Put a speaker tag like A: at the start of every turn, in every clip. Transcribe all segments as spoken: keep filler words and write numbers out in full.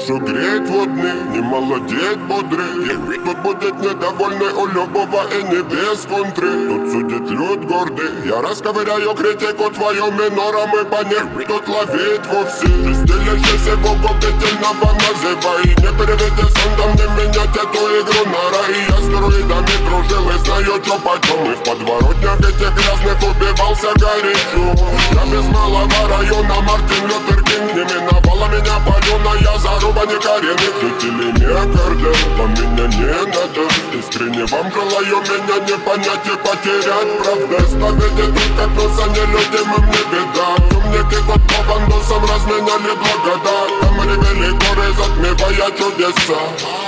A: душу греть водный, не молодеть бодрый. Тут будет недовольный у любого и не без контры. Тут судит люд гордый, я расковыряю критику твою минором и по ней тут ловить вовсе. Ты стилящийся его губительного называ, и не переведи сандом, не менять эту игру на рай. Я с друидами дружил и знаю, чё почем, и в подворотнях этих грязных убивался горячо. Я без малого района Мартин Лютер Кинг, не миновала меня палена, я заруба не коренных жителей Мекарден. Вам меня не надо, искренне вам желаю меня не понять и потерять. Правда, ставите тут как носа нелюдимым не видать. Умники под павандосом разменяли благодать. Там ревели горы, затмевая чудеса,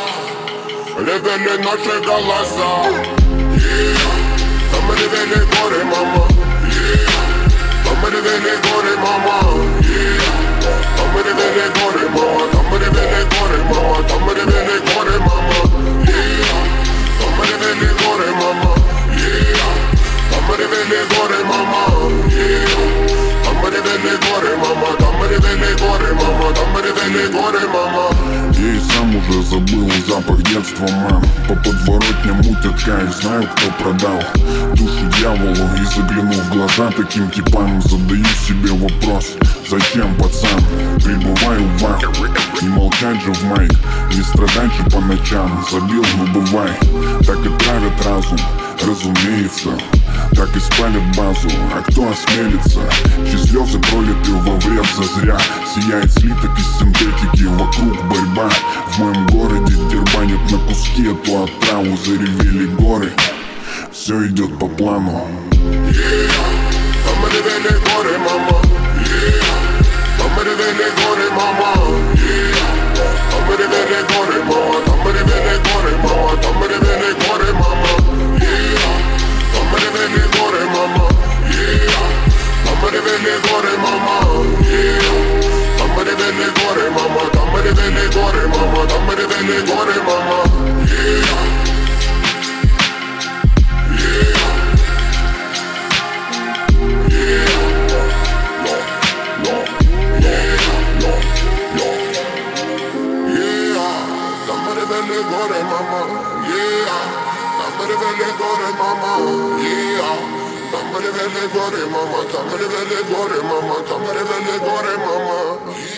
A: ревели наши голоса. Yeah. Там ревели горы, мама, yeah. Там ревели горы, мама, yeah. Там ревели горы, мама, там ревели горы, мама, там ревели горы, мама, yeah. Там ревели горы, мама, yeah. Там ревели горы, мама, yeah. Там ревели горы, мама, там ревели горы, мама, там ревели горы, мама.
B: Я и сам уже забыл запах детства, мам. По подворотням мутят кайф, знаю, кто продал душу дьяволу. И заглянув в глаза таким типам, задаю себе вопрос: зачем, пацан, прибываю в ад? Не молчать же в майк, не страдать же по ночам. Забил, ну бывай, так и травят разум, разумеется. Так и спалят базу, а кто осмелится? Чьи слезы пролиты во вред зазря. Сияет слиток из синтетики, вокруг борьба. В моем городе дербанят на куски эту отраву. Заревели горы, все идет по плану.
A: Yeah. Там ревели горы, мама, yeah. Там ревели горы, мама, yeah. Там ревели горы, мама, там ревели горы, мама, там ревели горы, мама, yeah. Там ревели горы, мама, yeah. Там ревели горы, мама, yeah. Там ревели горы, мама, там ревели горы, мама, там ревели горы, мама, yeah. Gore mama, yeah. Somebody vele gore mama, yeah. Somebody vele gore mama, somebody vele gore mama, somebody vele gore mama.